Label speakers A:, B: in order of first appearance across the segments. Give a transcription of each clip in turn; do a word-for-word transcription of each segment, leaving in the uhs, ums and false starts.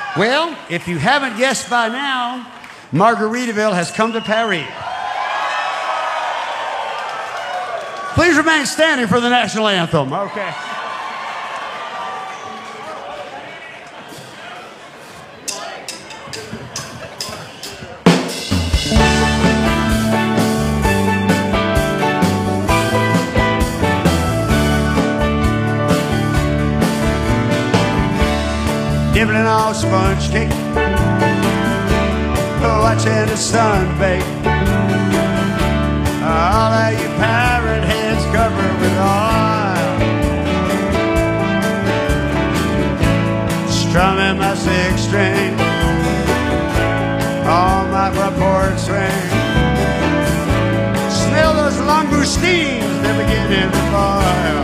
A: Well, if you haven't guessed by now, Margaritaville has come to Paris. Please remain standing for the national anthem. Okay. Nibbling on sponge cake, watching the sun bake. All of you parrot heads covered with oil, strumming my six string on my report swing. Smell those langoustines, they're beginning to boil.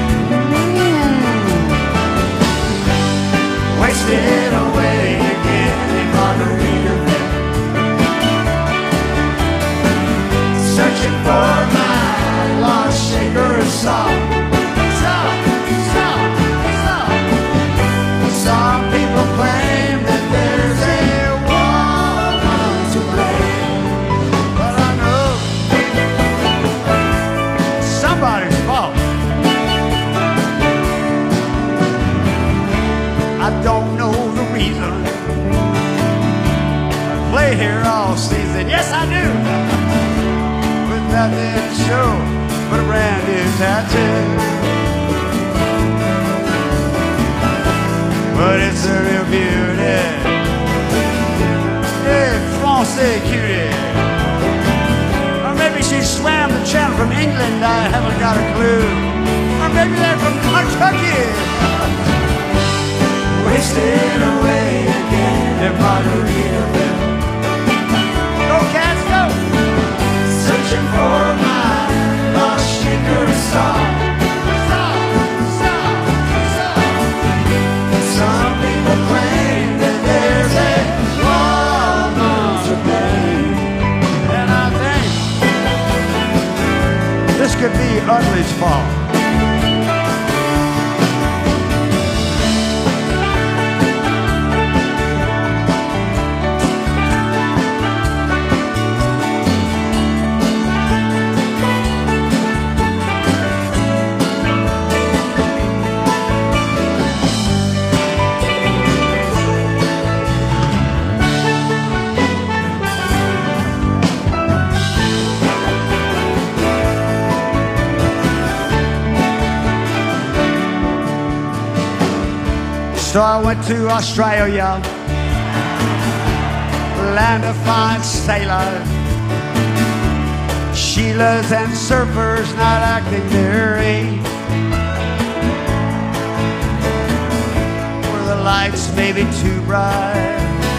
A: Wasted away again in Margaritaville, searching for my lost shaker of salt. Salt, salt, salt. Some people claim that there's a woman to blame, but I know somebody's fault. I don't know the reason I play here all season. Yes, I do. With nothing to show but a brand new tattoo. But it's a real beauty. Hey, Francais cutie. Or maybe she swam the channel from England. I haven't got a clue. Or maybe they're from Kentucky. Wasted away again at Margaritaville. Go cats, go! Searching for my lost shaker of salt. Salt, salt, salt. Some people claim that there's a woman to blame, and I think this could be Ugly's fault. So I went to Australia, land of fine sailors, Sheilas and surfers not acting their age, where the lights may be too bright,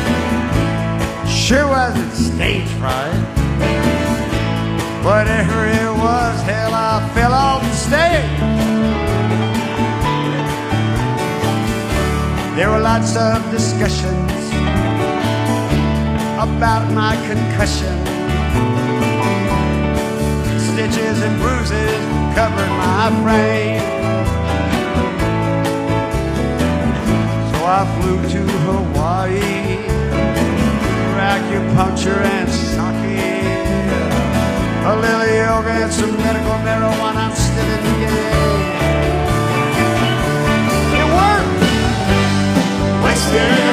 A: sure wasn't stage fright. Whatever it was, hell, I fell off the stage. There were lots of discussions about my concussion. Stitches and bruises covered my frame. So I flew to Hawaii for acupuncture and sake, a little yoga and some medical marijuana. I'm still in the game. It worked. Wasted